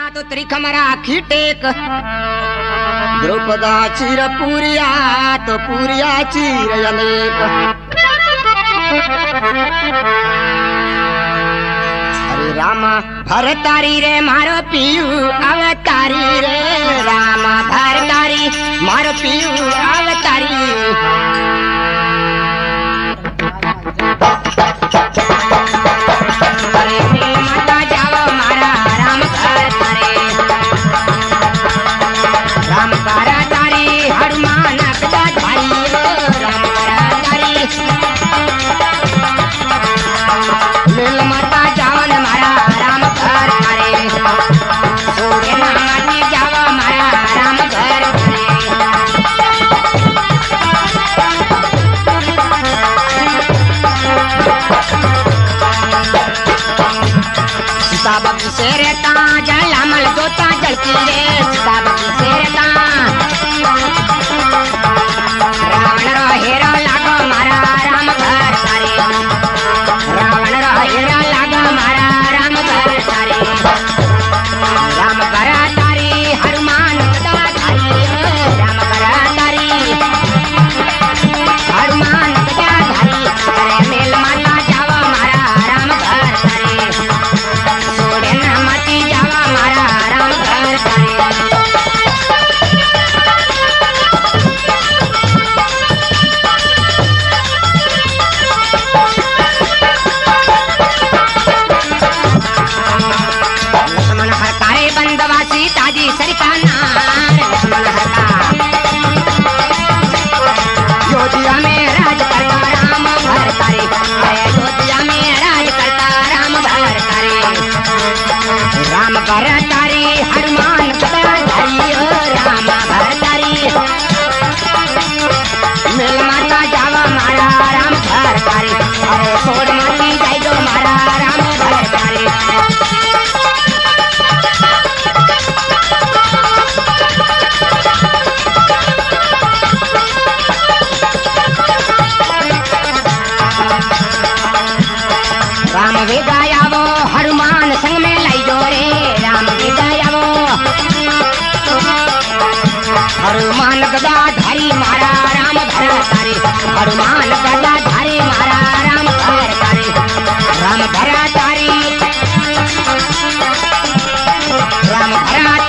तो त्रिखमरा खीटेक द्रौपदा चीर पूरिया तो पूरिया चीर अनेक। अरे रामा भरतारी रे मारो पियू अवतारी रे रामा भरतारी मारो पियू अवतारी। शेरता जलामल जोता जलती रे सीताबती शेरता रावण रो हेरा लागो मारा राम घर सारे रावण रो हेरा लागो मारा राम घर सारे राम घर तारी हनुमान गदा धारी राम घर तारी हनुमान गदा धारी अरे मेल माता जावा मारा राम घर सारे योधिया में राज करता राम भरतारी योधिया में राज करता राम भरतारी राम भरतारी हनुमान गदा धारी राम भरतारी मेल माता जावा मारा राम भरतारी अरे छोड़ माती जाई दो मारा राम भरतारी। राम वेगाया वो हनुमान संग में लाई दो रे राम वेगाया वो हनुमान गदा धारी मारा राम भरतारी हनुमान गदा धारी मारा राम भरतारी राम भरतारी राम भरतारी